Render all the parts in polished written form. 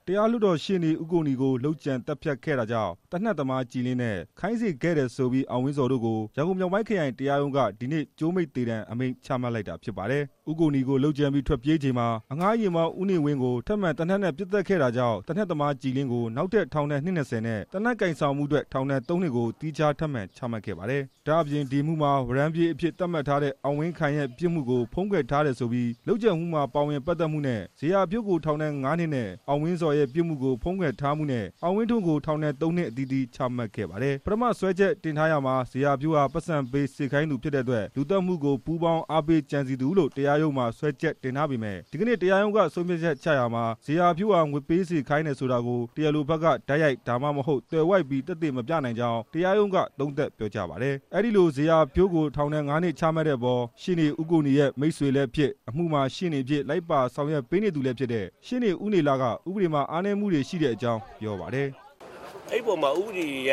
တရားလွှတ်တော်ရှေ့နေဦးကိုနီကိုလှုပ်ကြံတပ်ဖြတ်ခဲ့တာကြောင့်တနက်သမားကြည်လင်းနဲ့ခိုင်းစေခဲ့တယ်ဆိုပြီးအောင်ဝင်းစော်တို့ကိုရန်ကုန်မြောက်ပိုင်းခရိုင်တရားရုံးကဒီနေ့ကြိုးမိတ်သေဒဏ်အမိန့်ချမှတ်လိုက်တာဖြစ်ပါတယ်။ဦးကိုနီကိုလှုပ်ကြံပြီးထွက်ပြေးချိန်မှာအငှားယာဉ်မောင်းဦးနေဝင်းကိုထပ်မံတနက်နဲ့ပစ်သက်ခဲ့တာကြောင့်တနက်သမားကြည်လင်းကိုနောက်ထပ်ထောင်ဒဏ်20နဲ့တနက်ကင်ဆောင်မှုအတွက်ထောင်ဒဏ်3နှစ်ကိုတီးခြားထပ်မံချမှတ်ခဲ့ပါတယ်။ဒါအပြင်ဒီမှုမှာဝရမ်းပြေးအဖြစ်သတ်မှတ်ထားတဲ့အောင်ဝင်းခိုင်ရဲ့ပြစ်မှုကိုဖုံးကွယ်ထားတယ်ဆိုပြီးလှုပ်ကြံမှုမှာပါဝင်ပတ်သက်မှုနဲ့ဇေယျပြုတ်ကိုထောင်ဒဏ်9နှစ်နဲ့အောင်ဝင်းစော်ရဲ့ပြစ်မှုကိုဖုံးကွယ်ထားမှုနဲ့အောင်ဝင်းထွန်းကိုထောင်ဒဏ်3နှစ်အသီးသီးချမှတ်ခဲ့ပါတယ်။ပထမဆွဲချက်တင်ထားရမှာဇေယျပြုတ်ဟာပတ်စံပေးစေခိုင်းသူဖြစ်တဲ့အတွက်လူသတ်မှုကိုပူးပေါင်းအားပေးကြံစီသူလို့တရားရုံးမှာဆွဲချက်တင်ထားပေမဲ့ဒီကနေ့တရားရုံးကဆုံးဖြတ်ချက်ချရမှာဇေယျပြုတ်ဟာငွေပေးစေခိုင်းတယ်ဆိုတာကိုတရားလိုဘက်ကဓာတ်ရိုက်ဒါမှမဟုတ်တွယ်ဝိုက်ပြီးသက်သေမပြနိုင်ကြောင်းတရားရုံးကသုံးသပ်ပြောကြားပါတယ်။အဲဒီလိုဇေယျပြုတ်ကိုထောင်ဒဏ်9နှစ်ချမှတ်တဲ့ပေါ်ရှင်းနေဦးကိုနီရဲ့မိတ်ဆွေလည်းဖြစ်အမှုမှာရှင်းနေဖြစ်လိုက်ပါဆောင်ရွက်ပေးနေသူလည်းဖြစ်တဲ့ရှင်းနေဦးနေလာကဥပဒေမှာအားနည်းမှုတွေရှိတဲ့အကြောင်းပြောပါတယ်။အဲ့ပေါ်မှာဥပဒေရ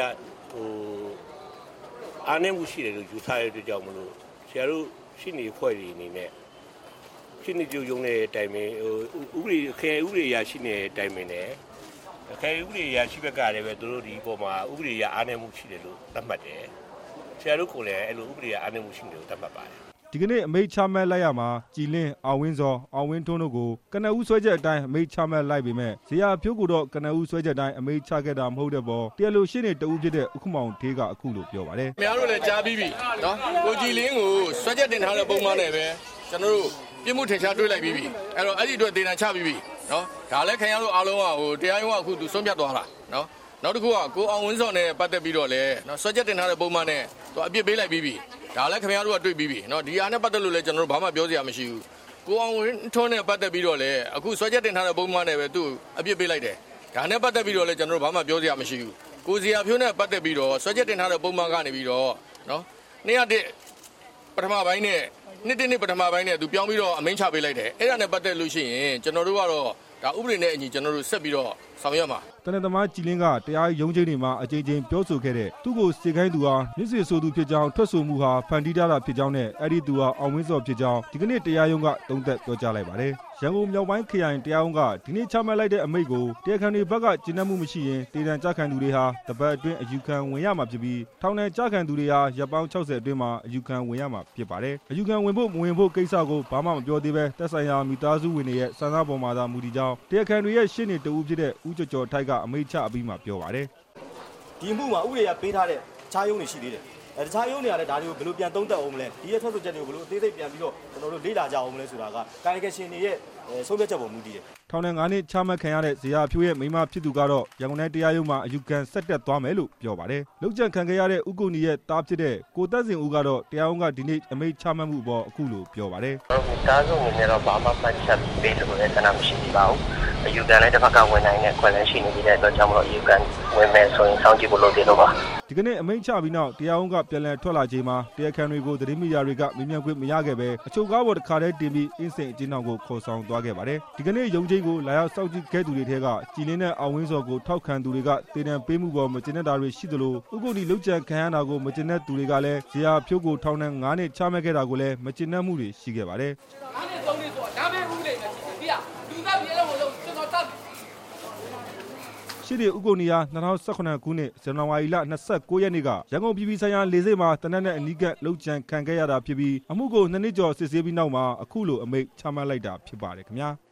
အားနည်းမှုရှိတယ်လို့ယူဆရတဲ့ကြောင့်မလို့ဆရာတို့ရှင်းနေဖွဲ့တွေအနေနဲ့ရှင်းနေကြုံရုံနဲ့တိုင်ပင်ဥပဒေခေဥပဒေရရှိနေတဲ့တိုင်ပင်နဲ့ခေဥပဒေရရှိဘက်ကလည်းပဲသူတို့ဒီပေါ်မှာဥပဒေရအားနည်းမှုရှိတယ်လို့သတ်မှတ်တယ်။ဆရာတို့ကလည်းအဲ့လိုဥပဒေရအားနည်းမှုရှိတယ်လို့သတ်မှတ်ပါတယ်။ဒီကနေ့အမိန့်ချမှတ်လိုက်ရမှာကြည်လင်းအောင်ဝင်းစောအောင်ဝင်းထွန်းတို့ကိုကနဦးဆွဲချက်အတိုင်းအမိန့်ချမှတ်လိုက်ပေမဲ့ဇေယျဖြိုးကိုတော့ကနဦးဆွဲချက်အတိုင်းအမိန့်ချခဲ့တာမဟုတ်တဲ့ပေါ်တရားလိုရှင်းနေတဦးဖြစ်တဲ့ဥက္ကမောင်ထေးကအခုလိုပြောပါတယ်။ခင်ဗျားတို့လည်းကြားပြီးပြီနော်ကိုကြည်လင်းကိုဆွဲချက်တင်ထားတဲ့ပုံမှန်နဲ့ပဲကျွန်တော်တို့ပြစ်မှုထင်ရှားတွေ့လိုက်ပြီးပြီအဲ့တော့အဲ့ဒီအတွက်ဒေသနာချပြီးပြီနော်ဒါလည်းခင်ဗျားတို့အားလုံးကတရားရုံးကအခုသူဆုံးဖြတ်သွားတာနော်နောက်တစ်ခုကကိုအောင်ဝင်းစော်နဲ့ပတ်သက်ပြီးတော့လည်းနော်ဆွဲချက်တင်ထားတဲ့ပုံမှန်နဲ့သူအပြစ်ပေးလိုက်ပြီးပြီဒါလည်းခင်ဗျားတို့ကတွေ့ပြီးပြီနော်ဒီအားနဲ့ပတ်သက်လို့လည်းကျွန်တော်တို့ဘာမှပြောစရာမရှိဘူးကိုအောင်ဝင်းထွန်းနဲ့ပတ်သက်ပြီးတော့လည်းအခုဆွဲချက်တင်ထားတဲ့ပုံမှန်နဲ့ပဲသူအပြစ်ပေးလိုက်တယ်ဒါနဲ့ပတ်သက်ပြီးတော့လည်းကျွန်တော်တို့ဘာမှပြောစရာမရှိဘူးကိုဇေယျဖြိုးနဲ့ပတ်သက်ပြီးတော့ဆွဲချက်တင်ထားတဲ့ပုံမှန်ကနေပြီးတော့နော်201ပထမပိုင်းနဲ့2ပထမပိုင်းနဲ့သူပြောင်းပြီးတော့အမိန့်ချပေးလိုက်တယ်အဲ့ဒါနဲ့ပတ်သက်လို့ရှိရင်ကျွန်တော်တို့ကတော့ဒါဥပဒေနဲ့အညီကျွန်တော်တို့ဆက်ပြီးတော့ဆောင်ရွက်မှာတနက်သမားကြည်လင်းကတရားရုံးချင်းတွေမှာအကြိမ်ကြိမ်ပြောဆိုခဲ့တဲ့သူ့ကိုစေခိုင်းသူဟာမြစ်ဆွေဆိုသူဖြစ်ကြောင်းထွက်ဆိုမှုဟာဖန်တီးထားတာဖြစ်ကြောင်းနဲ့အဲ့ဒီသူဟာအောင်ဝင်းစော်ဖြစ်ကြောင်းဒီကနေ့တရားရုံးကသုံးသပ်ပြောကြားလိုက်ပါတယ်ရန်ကုန်မြောက်ပိုင်းခရိုင်တရားရုံးကဒီနေ့ချမှတ်လိုက်တဲ့အမိန့်ကိုတရားခံတွေဘက်ကကျင့်နှံ့မှုမရှိရင်တေတံကြခံသူတွေဟာတပတ်အတွင်းအယူခံဝင်ရမှာဖြစ်ပြီးထောင်ဒဏ်ကြခံသူတွေဟာရက်ပေါင်း60အတွင်းမှာအယူခံဝင်ရမှာဖြစ်ပါတယ်အယူခံဝင်ဖို့မဝင်ဖို့ကိစ္စကိုဘာမှမပြောသေးပဲသက်ဆိုင်ရာမိသားစုဝင်တွေရဲ့စံစားပေါ်မှာသာမူတည်ကြောင်းတရားခံတွေရဲ့ရှေ့နေတဦးဖြစ်တဲ့ဦးကျော်ကျော်ထိုက်ကအမိန့်ချအပြီးမှာပြောပါတယ်ဒီမှုမှာဥပဒေကပေးထားတဲ့ခြားရုံးတွေရှိသေးတယ်တခြားရုံးတွေကလည်းဒါတွေကိုဘယ်လိုပြန်သုံးသပ်အောင်မလဲဒီရဲ့ထွက်ဆိုချက်တွေကိုဘယ်လိုအသေးစိတ်ပြန်ပြီးတော့ကျွန်တော်တို့လေ့လာကြအောင်မလဲဆိုတာကကာယကရှင်တွေရဲ့ဆုံးဖြတ်ချက်ပေါ်မူတည်တယ်ထောင်ဒဏ်9နှစ်ချမှတ်ခံရတဲ့ဇေယျဖြိုးရဲ့မိန်းမဖြစ်သူကတော့ရန်ကုန်တိုင်းတရားရုံးမှာအယူခံဆက်တက်သွားမယ်လို့ပြောပါတယ်။လုပ်ကြံခံခဲ့ရတဲ့ဦးကိုနီရဲ့သားဖြစ်တဲ့ကိုသက်စင်ဦးကတော့တရားရုံးကဒီနေ့အမိန့်ချမှတ်မှုအပေါ်အခုလိုပြောပါတယ်။တားဆုံးအနေနဲ့တော့ဘာမှမှတ်ချက်ပေးလို့လည်းဆန္ဒမရှိသေးပါဘူး။အယူခံလည်းတစ်ဖက်ကဝင်နိုင်တဲ့ခွင့်လည်းရှိနေသေးတဲ့အတွက်ကြောင့်မလို့အယူခံဝင်မယ်ဆိုရင်စောင့်ကြည့်ဖို့လုပ်သေးလို့ပါ။ဒီကနေ့အမိန့်ချပြီးနောက်တရားရုံးကပြန်လည်ထွက်လာချိန်မှာတရားခံတွေကိုသတင်းမီဒီယာတွေကမေးမြန်းခွင့်မရခဲ့ပဲအချုပ်ကားပေါ်တစ်ခါတည်းတင်ပြီးအင်းစိန်အကျဉ်းထောင်ကိုခေါ်ဆောင်သွားခဲ့ပါတယ်။ဒီကနေ့ရုံးချိန်ကိုလာရောက်စောင့်ကြည့်ခဲ့သူတွေထဲကကြည်လင်းနဲ့အောင်ဝင်းစော်ကိုထောက်ခံသူတွေကတေတံပေးမှုပေါ်မကျေနပ်တာတွေရှိသလိုဥက္ကိုနီလှုပ်ကြံခံရတာကိုမကျေနပ်သူတွေကလည်းဇေယျဖြိုးကိုထောင်ဒဏ်9နှစ်ချမှတ်ခဲ့တာကိုလည်းမကျေနပ်မှုတွေရှိခဲ့ပါတယ်ရှိတဲ့ဥက္ကိုနီဟာ2018ခုနှစ်ဇန်နဝါရီလ29ရက်နေ့ကရန်ကုန်ပြည်ဆိုင်ရာလေဆိပ်မှာတနက်နဲ့အနီးကပ်လှုပ်ကြံခံခဲ့ရတာဖြစ်ပြီးအမှုကို2နှစ်ကျော်စစ်ဆေးပြီးနောက်မှာအခုလိုအမိန့်ချမှတ်လိုက်တာဖြစ်ပါတယ်ခင်ဗျာ။